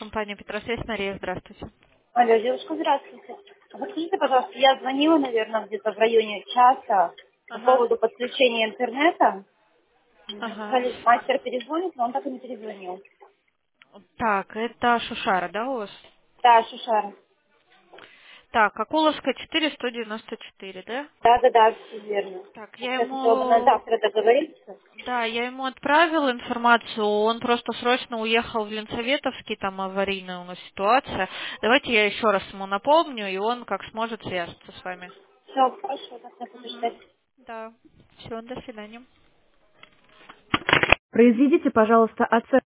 Компания Петросвязь, Мария, здравствуйте. Алло, девушка, здравствуйте. Подскажите, пожалуйста, я звонила, наверное, где-то в районе часа по Ага. поводу подключения интернета. Мне Ага. сказали, мастер перезвонит, но он так и не перезвонил. Так, это Шушара, да, у вас? Да, Шушара. Так, Акуловская 4, 194, да? Да, все верно. Так, Вот я я хотела бы на ему... завтра договориться. Да, я ему отправила информацию, он просто срочно уехал в Ленсоветовский, там аварийная у нас ситуация. Давайте я еще раз ему напомню, и он как сможет свяжется с вами. Все, хорошо, так я буду Мгм. ждать. Да. Все, до свидания. Произведите, пожалуйста, оценку